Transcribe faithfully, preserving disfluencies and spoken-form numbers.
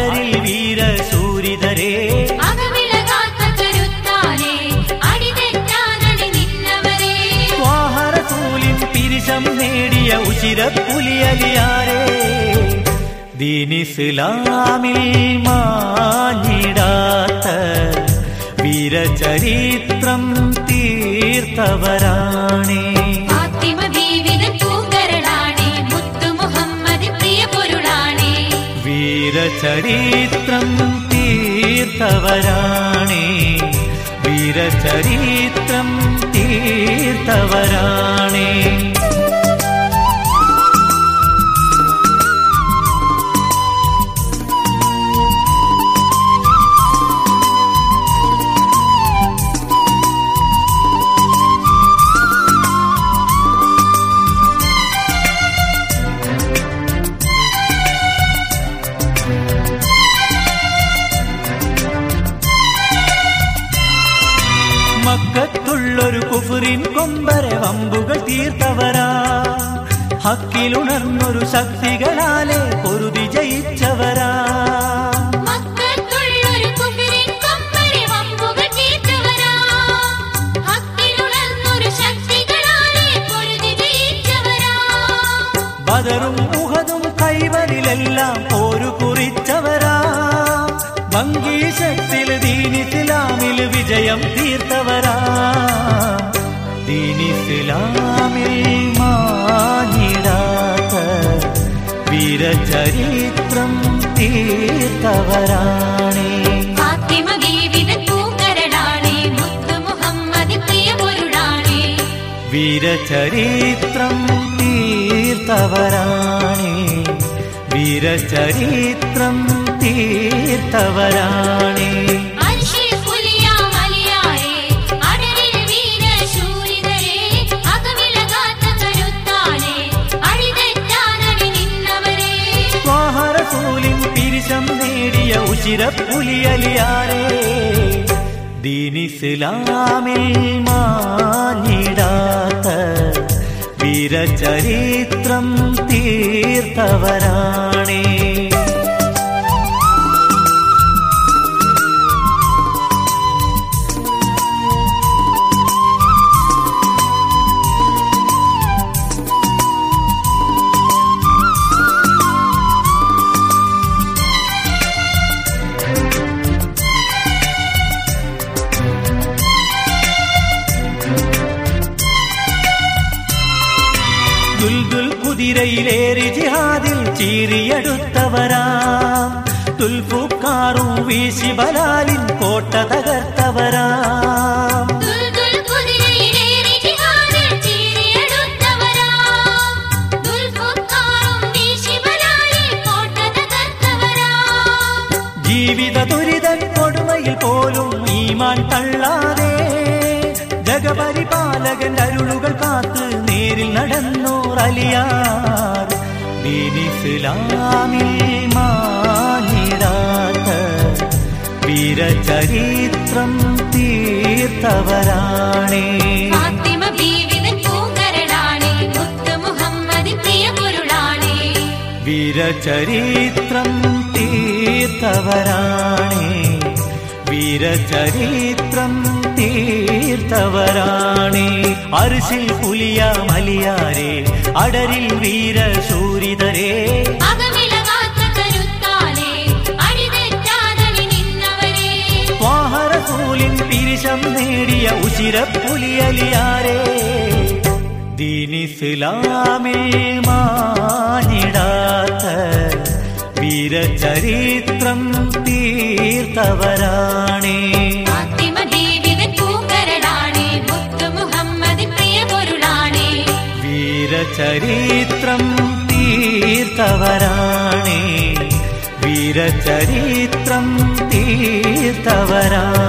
അടരിൽ വീരശൂരിതരേ അകമിളകാത്ത കരുത്താലേ അടിതെറ്റാനടി നിന്നവരേ ത്വാഹറസൂലിൻ പിരിശം നേടിയ ഉശിരപ്പുലിയലിയാരേ ദീനിസ്ലാമിൽ മാഞ്ഞിടാത്ത വീരചരിത്രം തീർത്തവരാണേ ഫാത്തിമ ബീവിയുടെ പൂങ്കരളാണേ മുത്തു മുഹമ്മദ് പ്രിയ പൊരുളാണേ വീരചരിത്രം തീർത്തവരാണേ വീരചരിത്രം തീർത്തവരാണേ മക്കത്തുള്ളൊരു കുഫറിൻ കൊമ്പരെ വമ്പുകൾ തീർത്തവരാ ഹക്കിലുണർന്നൊരു ശക്തികളാലെ പൊരുതി ജയിച്ചവരാ മക്കത്തുള്ളൊരു കുഫറിൻ കൊമ്പരെ വമ്പുകൾ തീർത്തവരാ ഹക്കിലുണർന്നൊരു ശക്തികളാലെ പൊരുതി ജയിച്ചവരാ ബദറും ഉഹദും ഖൈബറിലെല്ലാം പോരു കുറിച്ചവരാ ഭംഗീശത്തിൽ ദീനിസ്ലാമിൽ വിജയം തീർത്തവരാ ദീനിസ്ലാമിൽ മാഞ്ഞിടാത്ത വീരചരിത്രം തീർത്തവരാണേ ഫാത്തിമ ബീവിയുടെ പൂങ്കരളാണേ മുത്തു മുഹമ്മദ് പ്രിയ പൊരുളാണേ വീരചരിത്രം തീർത്തവരാണേ വീരചരിത്രം തീർത്തവരാണേ അർശിൽ പുലിയാമലിയാരേ അടരിൽ വീരശൂരിതരേ അകമിളകാത്ത കരുത്താലേ അടിതെറ്റാനടി നിന്നവരേ ത്വാഹറസൂലിൻ പിരിശം നേടിയ ഉശിരപ്പുലിയലിയാരേ ദീനിസ്ലാമിൽ മാഞ്ഞിടാത്ത വീരചരിത്രം തീർത്തവരാണേ ദുൽദുൽ കുതിരയിലേറി ജിഹാദിൽ ചീറിയെടുത്തവരാം തുൽഫുക്കാറും വീശി ബലാലിൻ കോട്ട തകർത്തവരാം ദുൽദുൽ കുതിരയിലേറി ജിഹാദിൽ ചീറിയെടുത്തവരാ ദുൽഫുക്കാറും വീശി ബലാലിൻ കോട്ട തകർത്തവരാ ജീവിത ദുരിത കൊടുമയിൽ പോലും ഈമാൻ തള്ളാതെ ജഗപരിപാലകൻ അരുളുകൾ കാത്ത് നേരിൽ നടന്നോർ അലിയാർ ദീനിസ്ലാമിൽ മാഞ്ഞിടാത്ത വീരചരിത്രം തീർത്തവരാണേ ഫാത്തിമ ബീവിയുടെ പൂങ്കരളാണേ മുത്തു മുഹമ്മദ് പ്രിയ പൊരുളാണേ വീരചരിത്രം തീർത്തവരാണേ വീരചരിത്രം തീർത്തവരാണേ അർശിൽ പുലിയാമലിയാരേ അടരിൽ വീരശൂരിതരേ അകമിളകാത്ത കരുത്താലേ അടിതെറ്റാനടി നിന്നവരേ ത്വാഹറസൂലിൻ പിരിശം നേടിയ ഉശിരപ്പുലിയലിയാരേ ദീനിസ്ലാമിൽ മാഞ്ഞിടാത്ത വീരചരിത്രം തീർത്തവരാണേ ഫാത്തിമ ബീവിയുടെ പൂങ്കരളാണേ മുത്തു മുഹമ്മദ് പ്രിയ പൊരുളാണേ വീരചരിത്രം തീർത്തവരാണേ വീരചരിത്രം തീർത്തവരാ